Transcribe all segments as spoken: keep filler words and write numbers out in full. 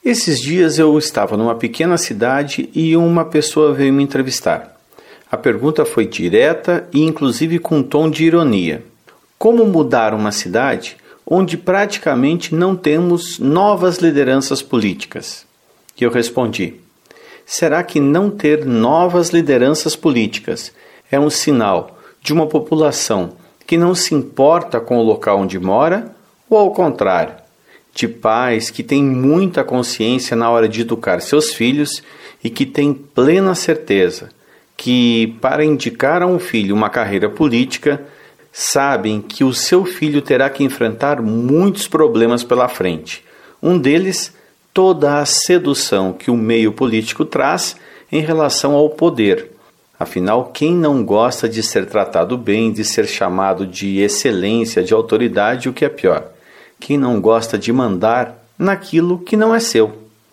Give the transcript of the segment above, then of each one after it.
Esses dias eu estava numa pequena cidade e uma pessoa veio me entrevistar. A pergunta foi direta e inclusive com um tom de ironia. Como mudar uma cidade onde praticamente não temos novas lideranças políticas? E eu respondi: será que não ter novas lideranças políticas é um sinal de uma população que não se importa com o local onde mora, ou ao contrário, de pais que têm muita consciência na hora de educar seus filhos e que têm plena certeza que, para indicar a um filho uma carreira política, sabem que o seu filho terá que enfrentar muitos problemas pela frente. Um deles, toda a sedução que o meio político traz em relação ao poder. Afinal, quem não gosta de ser tratado bem, de ser chamado de excelência, de autoridade, o que é pior? Quem não gosta de mandar naquilo que não é seu?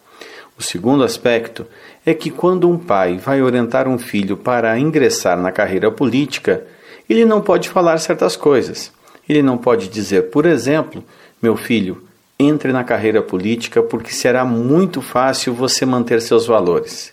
O segundo aspecto é que quando um pai vai orientar um filho para ingressar na carreira política, ele não pode falar certas coisas. Ele não pode dizer, por exemplo, meu filho, entre na carreira política porque será muito fácil você manter seus valores.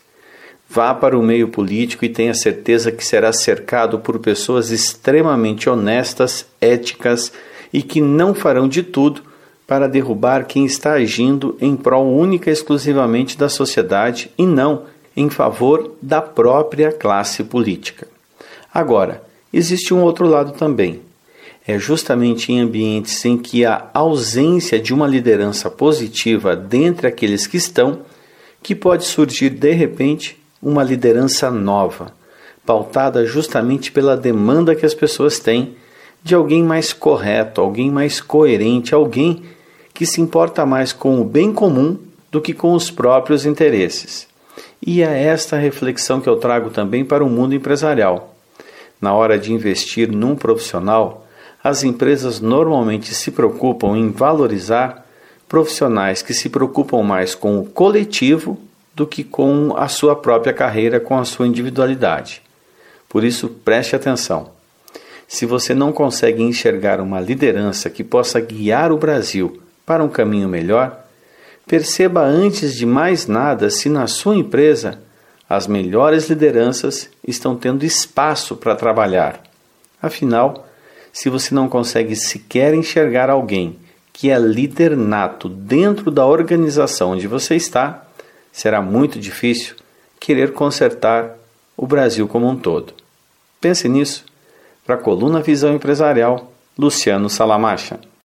Vá para o meio político e tenha certeza que será cercado por pessoas extremamente honestas, éticas e que não farão de tudo para derrubar quem está agindo em prol única e exclusivamente da sociedade e não em favor da própria classe política. Agora, existe um outro lado também. É justamente em ambientes em que há ausência de uma liderança positiva dentre aqueles que estão, que pode surgir de repente uma liderança nova, pautada justamente pela demanda que as pessoas têm de alguém mais correto, alguém mais coerente, alguém que se importa mais com o bem comum do que com os próprios interesses. E é esta reflexão que eu trago também para o mundo empresarial. Na hora de investir num profissional, as empresas normalmente se preocupam em valorizar profissionais que se preocupam mais com o coletivo do que com a sua própria carreira, com a sua individualidade. Por isso, preste atenção. Se você não consegue enxergar uma liderança que possa guiar o Brasil para um caminho melhor, perceba antes de mais nada se na sua empresa as melhores lideranças estão tendo espaço para trabalhar. Afinal, se você não consegue sequer enxergar alguém que é líder nato dentro da organização onde você está, será muito difícil querer consertar o Brasil como um todo. Pense nisso. Para a coluna Visão Empresarial, Luciano Salamacha.